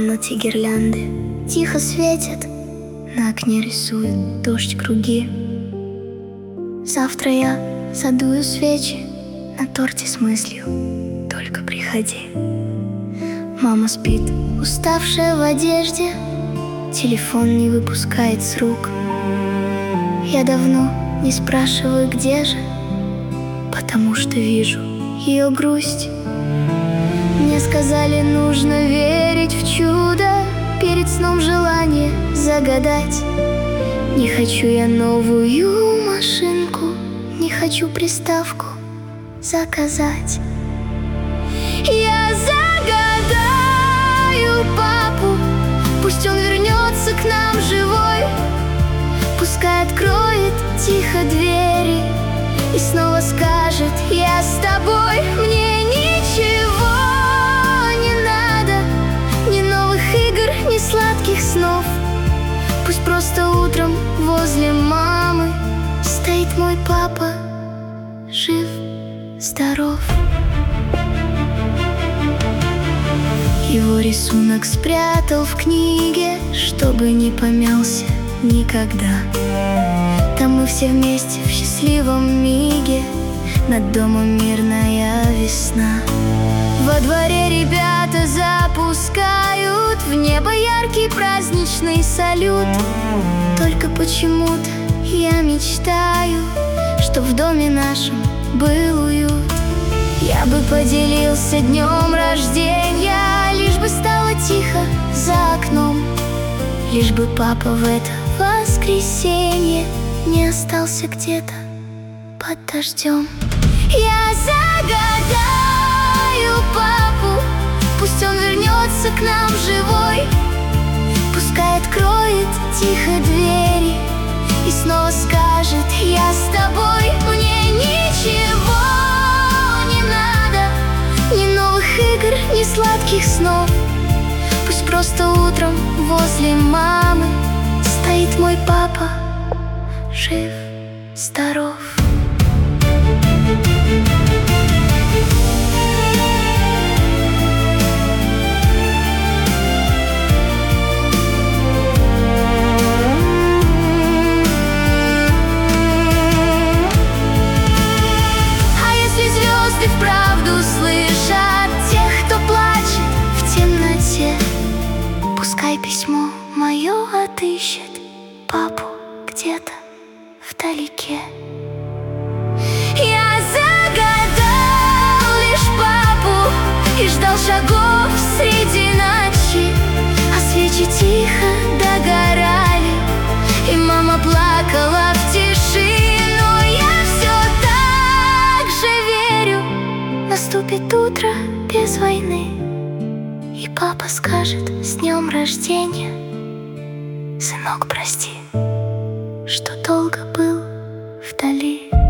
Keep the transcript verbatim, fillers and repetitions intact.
комнате гирлянды тихо светят, на окне рисует дождь круги. Завтра я задую свечи на торте с мыслью: только приходи. Мама спит, уставшая в одежде, телефон не выпускает с рук. Я давно не спрашиваю, где же, потому что вижу ее грусть. Мне сказали, нужно верить в чудо, перед сном желание загадать. Не хочу я новую машинку, не хочу приставку заказать. Я загадаю папу, пусть он вернется к нам живой, пускай откроет тихо двери и снова скажет: я с тобой. Мне ничего не надо, ни новых игр, ни сладких снов. Пусть просто утром возле мамы стоит мой папа, жив, здоров. Его рисунок спрятал в книге, чтобы не помялся никогда. Там мы все вместе в счастливом миге, над домом мирная весна. Во дворе ребята запускают в небо яркий праздничный салют. Только почему-то я мечтаю, чтоб в доме нашем был уют. Я бы поделился днем рождения, лишь бы стало тихо за окном, лишь бы папа в это воскресенье не остался где-то под дождем. Я загадаю папу, пусть он вернется к нам живой, пускай откроет тихо двери и снова скажет: я с тобой. Мне ничего не надо, ни новых игр, ни сладких снов. Пусть просто утром возле мамы стоит мой папа, жив, здоров. Вправду слышат тех, кто плачет в темноте. Пускай письмо мое отыщет папу где-то вдалеке. Я загадал лишь папу и ждал шагов среди ночи, а свечи тихо догорали, и мама плакала в тиши. Наступит утро без войны, и папа скажет: с днем рождения, сынок, прости, что долго был вдали.